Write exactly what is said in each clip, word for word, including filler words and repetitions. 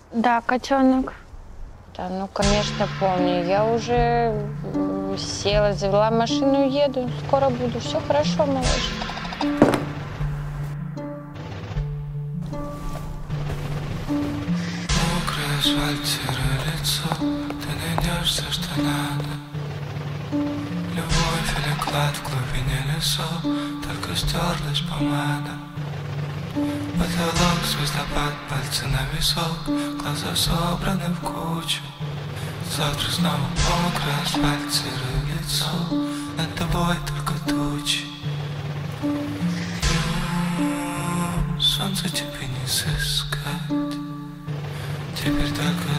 Да, котенок. Да, ну, конечно, помню. Я уже села, завела машину, еду. Скоро буду. Все хорошо, малыш. Мокрое асфальт, серое лицо. Ты найдешь все, что надо. Любовь или клад в глубине лесов. Только стерлась помада. Потолок, звездопад, пальцы на висок. Глаза собраны в кучу. Завтра снова мокрый асфальт, серое лицо. Над тобой только тучи. Ю, солнце тебе не сыскать. Теперь только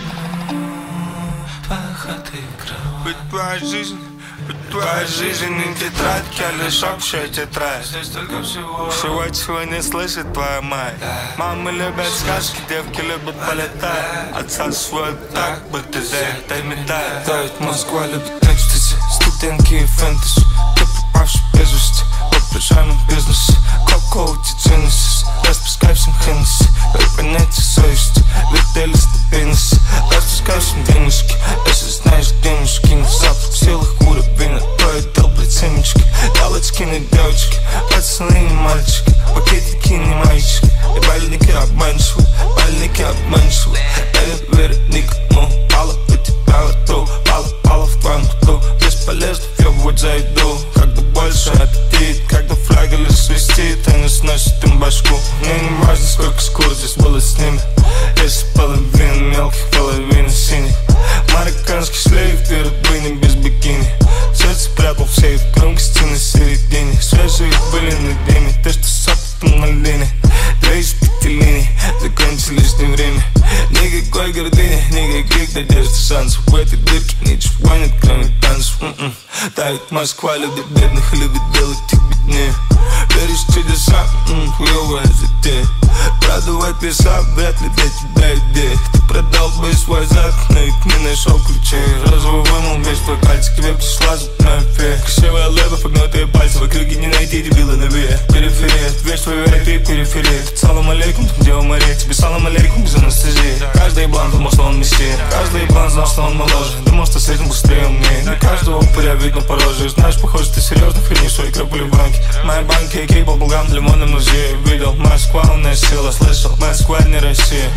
твоя хата и кровать. Ведь твоя жизнь, ведь твоя жизнь не тетрадь, а лишь общая тетрадь. Здесь только всего, всего, чего не слышит твоя мать. Мамы любят сказки, девки любят полетать. Отца свой так, будто за это метает. да, ведь Москва любит экстази, студентки и фэнтези. Ты пропавший без вести, в обращаемом бизнесе. Какого тебе ценности, распускай всем Хеннесси. Дай понятие совести, вертели стабильности. Распускай всем денежки, если знаешь денежки. На запах в силах уровень, а то я дал блядь семечки. Галочки на девочки, пацаны не мальчики. Пакетики не мальчики, и бальники обманчивы. Бальники обманчивы, я не верю никому. Пала у тебя во рту, пала, пала в твоем рту. Бесполезно, я вот зайду. Когда больше аппетит, когда флага лишь свистит, они сносят им башку. Мне не важно, сколько скур здесь было с ними. Если половина мелких, половина синих. Марокканский шлейф перед быни без бикини. Сердце прятал в сейф, громкости на середине. Свежие были над ними, ты что с опытом на линии. Две из пяти линий, закончили лишнее время. Никакой гордыни, никаких надежд и шансов. В этой дырке ничего нет, кроме танцев. М-м. Да, ведь Москва любит бедных и любит делать их беднее. Веришь в чудеса, м-м, хуёвая затея. Продувать леса, вряд ли для тебя идея. Ты продал бы свой зад, но ведь не нашел ключей. Розовый вымыл весь твой пальцы, к тебе пришла зубная фея. Красивая леба, погнутые пальцы, в округе не найти дебила на ве. Периферия, весь твой ай пи, периферия. Салам алейкум, там где у морей. Тебе салам алейкум без анестезии. Каждый еблан думал, что он мессия. Каждый еблан знал, что он моложе. Думал, что с этим быстрее умнее. Не каждого упыря видно по роже. Знаешь, похоже, ты серьезно хренишь, что игра были в банке. Мои банки, эй кей, балбулгам, лимонный музей. Видел, Москва, умная сила, слышал, Москва не Россия.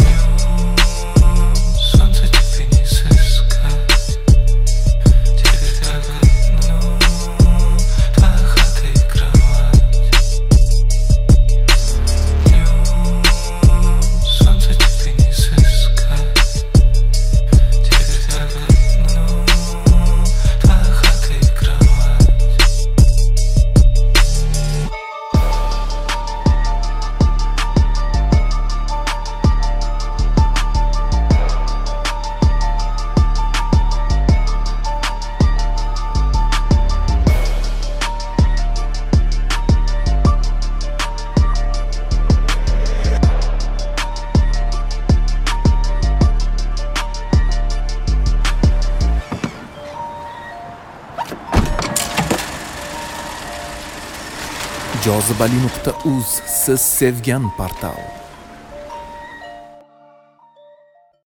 солнце тебе не сыскать. Теперь так одно, твоя хата и кровать. Ю, солнце тебе не сыскать. Теперь так одно, твоя хата и кровать. jozibali nuqta uz siz sevgan portal.